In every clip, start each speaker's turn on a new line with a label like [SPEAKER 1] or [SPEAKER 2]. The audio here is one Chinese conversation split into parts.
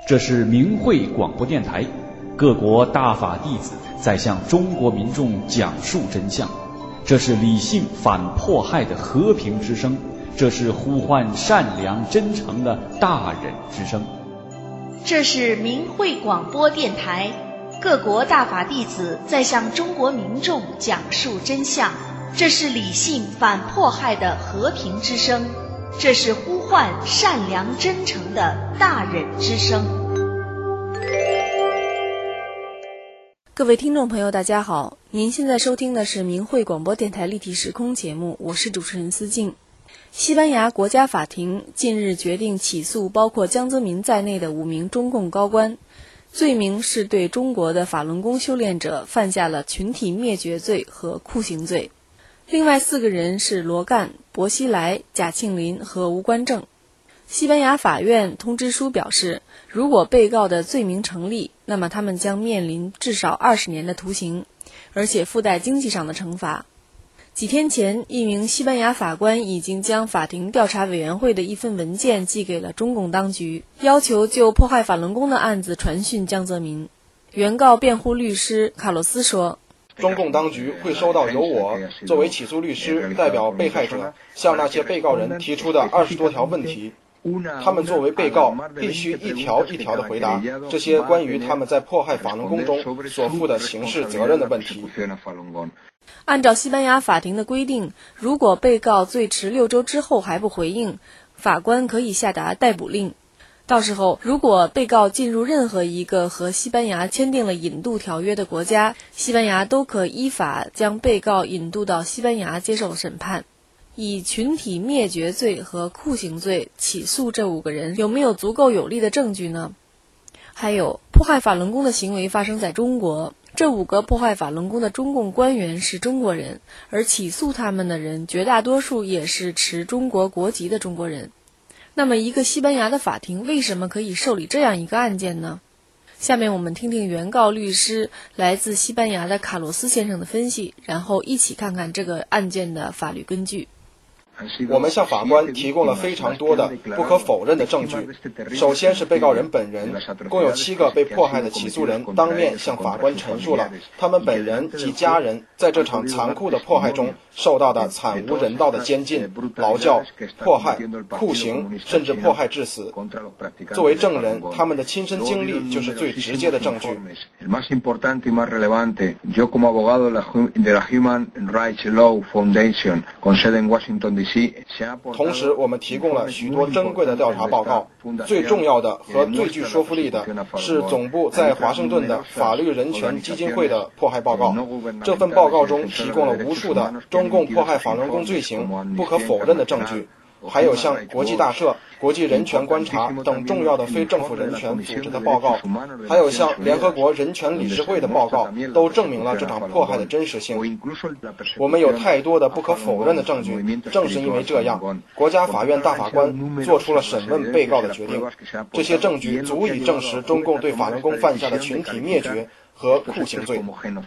[SPEAKER 1] 这是明慧广播电台，各国大法弟子在向中国民众讲述真相。这是理性反迫害的和平之声，这是呼唤善良真诚的大忍之声。
[SPEAKER 2] 这是明慧广播电台，各国大法弟子在向中国民众讲述真相。这是理性反迫害的和平之声，这是呼唤善良真诚的大忍之声。
[SPEAKER 3] 各位听众朋友大家好，您现在收听的是明慧广播电台立体时空节目，我是主持人思静。西班牙国家法庭近日决定起诉包括江泽民在内的5名中共高官，罪名是对中国的法轮功修炼者犯下了群体灭绝罪和酷刑罪。另外4个人是罗干、薄熙来、贾庆林和吴官正。西班牙法院通知书表示，如果被告的罪名成立，那么他们将面临至少20年的徒刑，而且附带经济上的惩罚。几天前，一名西班牙法官已经将法庭调查委员会的一份文件寄给了中共当局，要求就迫害法轮功的案子传讯江泽民。原告辩护律师卡洛斯说，
[SPEAKER 4] 中共当局会收到由我作为起诉律师代表被害者向那些被告人提出的20多条问题，他们作为被告必须一条一条地回答这些关于他们在迫害法轮功中所负的刑事责任的问题。
[SPEAKER 3] 按照西班牙法庭的规定，如果被告最迟6周之后还不回应，法官可以下达逮捕令。到时候，如果被告进入任何一个和西班牙签订了引渡条约的国家，西班牙都可依法将被告引渡到西班牙接受审判。以群体灭绝罪和酷刑罪起诉这5个人，有没有足够有力的证据呢？还有，迫害法轮功的行为发生在中国，这5个迫害法轮功的中共官员是中国人，而起诉他们的人绝大多数也是持中国国籍的中国人。那么一个西班牙的法庭为什么可以受理这样一个案件呢？下面我们听听原告律师来自西班牙的卡洛斯先生的分析，然后一起看看这个案件的法律根据。
[SPEAKER 4] 我们向法官提供了非常多的不可否认的证据。首先是被告人本人，共有7个被迫害的起诉人当面向法官陈述了他们本人及家人在这场残酷的迫害中受到的惨无人道的监禁、劳教、迫害、酷刑，甚至迫害致死。作为证人，他们的亲身经历就是最直接的证据。同时，我们提供了许多珍贵的调查报告，最重要的和最具说服力的是总部在华盛顿的法律人权基金会的迫害报告。这份报告中提供了无数的中共迫害法轮功罪行不可否认的证据，还有像国际大赦、国际人权观察等重要的非政府人权组织的报告，还有像联合国人权理事会的报告，都证明了这场迫害的真实性。我们有太多的不可否认的证据，正是因为这样，国家法院大法官做出了审问被告的决定。这些证据足以证实中共对法轮功犯下的群体灭绝和酷刑罪。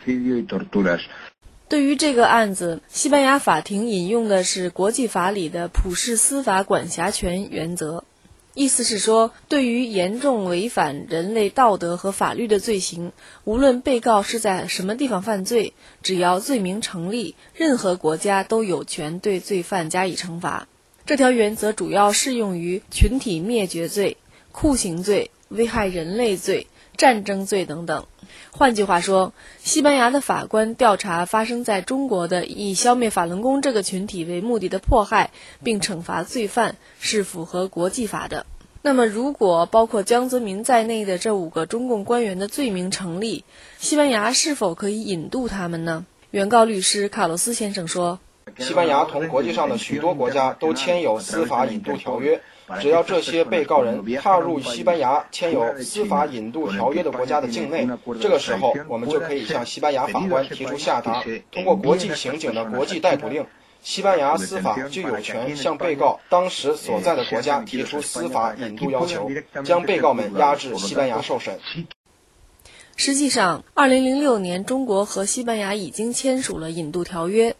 [SPEAKER 3] 对于这个案子，西班牙法庭引用的是国际法里的普世司法管辖权原则，意思是说，对于严重违反人类道德和法律的罪行，无论被告是在什么地方犯罪，只要罪名成立，任何国家都有权对罪犯加以惩罚。这条原则主要适用于群体灭绝罪、酷刑罪、危害人类罪、战争罪等等。换句话说，西班牙的法官调查发生在中国的以消灭法轮功这个群体为目的的迫害，并惩罚罪犯，是符合国际法的。那么如果包括江泽民在内的这5个中共官员的罪名成立，西班牙是否可以引渡他们呢？原告律师卡洛斯先生说，
[SPEAKER 4] 西班牙同国际上的许多国家都签有司法引渡条约，只要这些被告人踏入西班牙签有司法引渡条约的国家的境内，这个时候我们就可以向西班牙法官提出下达通过国际刑警的国际逮捕令。西班牙司法就有权向被告当时所在的国家提出司法引渡要求，将被告们押至西班牙受审。
[SPEAKER 3] 实际上，2006年中国和西班牙已经签署了引渡条约，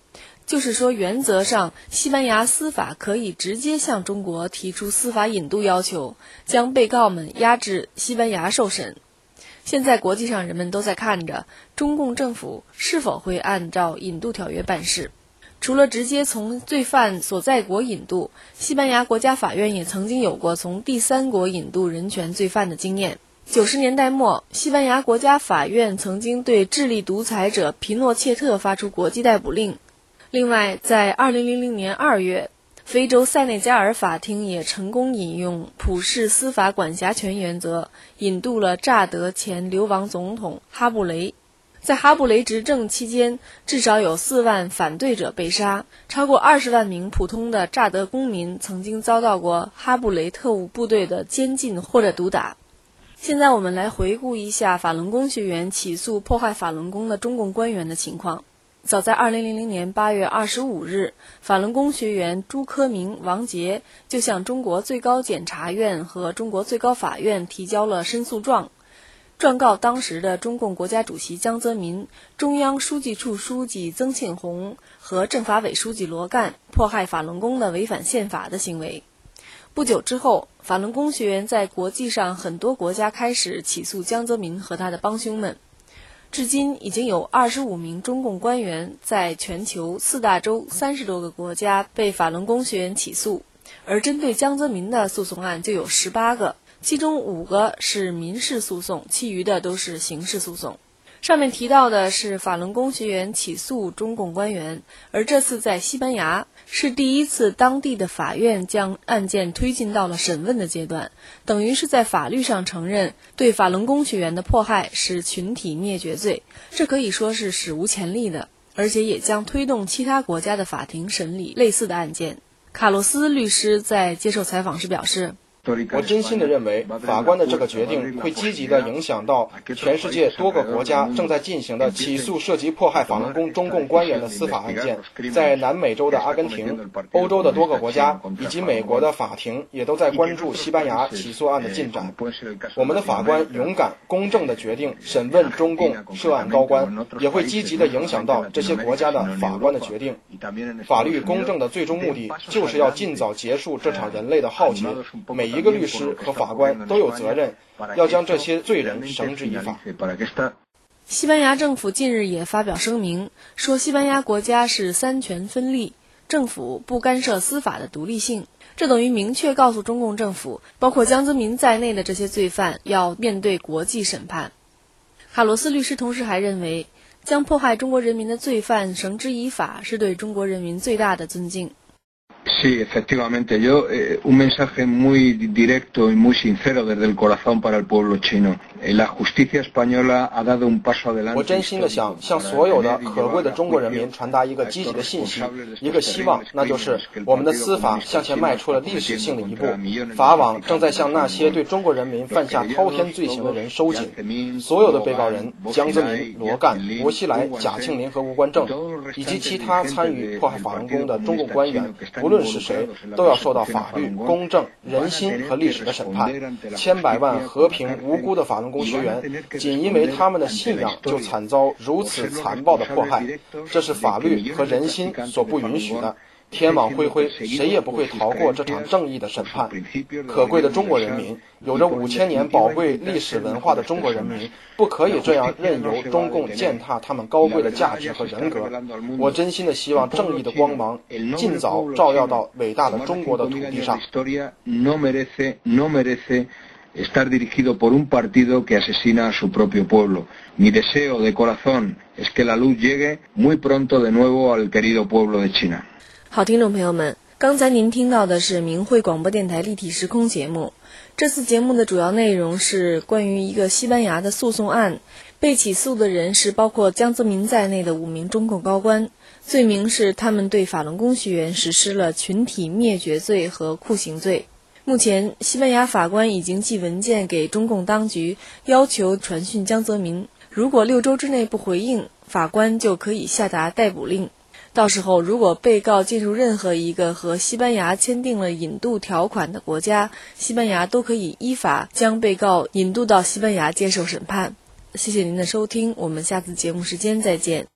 [SPEAKER 3] 就是说，原则上，西班牙司法可以直接向中国提出司法引渡要求，将被告们押至西班牙受审。现在国际上人们都在看着中共政府是否会按照引渡条约办事。除了直接从罪犯所在国引渡，西班牙国家法院也曾经有过从第三国引渡人权罪犯的经验。90年代末，西班牙国家法院曾经对智利独裁者皮诺切特发出国际逮捕令。另外，在2000年2月，非洲塞内加尔法庭也成功引用普世司法管辖权原则，引渡了乍得前流亡总统哈布雷。在哈布雷执政期间，至少有4万反对者被杀，超过20万名普通的乍得公民曾经遭到过哈布雷特务部队的监禁或者毒打。现在我们来回顾一下法轮功学员起诉破坏法轮功的中共官员的情况。早在2000年8月25日，法轮功学员朱科明、王杰就向中国最高检察院和中国最高法院提交了申诉状，状告当时的中共国家主席江泽民、中央书记处书记曾庆红和政法委书记罗干迫害法轮功的违反宪法的行为。不久之后，法轮功学员在国际上很多国家开始起诉江泽民和他的帮凶们。至今已经有25名中共官员在全球4大洲30多个国家被法轮功学员起诉，而针对江泽民的诉讼案就有18个，其中5个是民事诉讼，其余的都是刑事诉讼。上面提到的是法轮功学员起诉中共官员，而这次在西班牙是第一次当地的法院将案件推进到了审问的阶段，等于是在法律上承认对法轮功学员的迫害是群体灭绝罪，这可以说是史无前例的，而且也将推动其他国家的法庭审理类似的案件。卡洛斯律师在接受采访时表示，
[SPEAKER 4] 我真心地认为，法官的这个决定会积极地影响到全世界多个国家正在进行的起诉涉及迫害法轮功中共官员的司法案件。在南美洲的阿根廷、欧洲的多个国家以及美国的法庭也都在关注西班牙起诉案的进展。我们的法官勇敢、公正地决定审问中共涉案高官，也会积极地影响到这些国家的法官的决定。法律公正的最终目的就是要尽早结束这场人类的浩劫。每一个律师和法官都有责任，要将这些罪人绳之以法。
[SPEAKER 3] 西班牙政府近日也发表声明，说西班牙国家是三权分立，政府不干涉司法的独立性。这等于明确告诉中共政府，包括江泽民在内的这些罪犯要面对国际审判。卡罗斯律师同时还认为，将迫害中国人民的罪犯绳之以法是对中国人民最大的尊敬。
[SPEAKER 5] Sí, efectivamente. Yo, un mensaje muy directo y muy sincero desde el corazón para el pueblo chino. La justicia española ha dado un paso adelante.
[SPEAKER 4] 我真心的想向所有的可贵的中国人民传达一个积极的信息，一个希望，那就是我们的司法向前迈出了历史性的一步。法网正在向那些对中国人民犯下滔天罪行的人收紧。所有的被告人江泽民、罗干、薄熙来、贾庆林和吴官正，以及其他参与迫害法轮功的中共官员，无论是谁，都要受到法律、公正、人心和历史的审判。千百万和平无辜的法轮功学员，仅因为他们的信仰就惨遭如此残暴的迫害，这是法律和人心所不允许的。天网恢恢，谁也不会逃过这场正义的审判。可贵的中国人民，有着5000年宝贵历史文化的中国人民，不可以这样任由中共践踏他们高贵的价值和人格。我真心的希望正义的光芒尽早照耀到伟大的中国的土地上。
[SPEAKER 5] Estar dirigido por un partido que asesina a su propio pueblo. Mi deseo de corazón es que la luz llegue muy pronto de nuevo al querido pueblo de China.
[SPEAKER 3] 好，听众朋友们，刚才您听到的是明慧广播电台立体时空节目。这次节目的主要内容是关于一个西班牙的诉讼案，被起诉的人是包括江泽民在内的5名中共高官，罪名是他们对法轮功学员实施了群体灭绝罪和酷刑罪。目前，西班牙法官已经寄文件给中共当局，要求传讯江泽民。如果6周之内不回应，法官就可以下达逮捕令。到时候，如果被告进入任何一个和西班牙签订了引渡条款的国家，西班牙都可以依法将被告引渡到西班牙接受审判。谢谢您的收听，我们下次节目时间再见。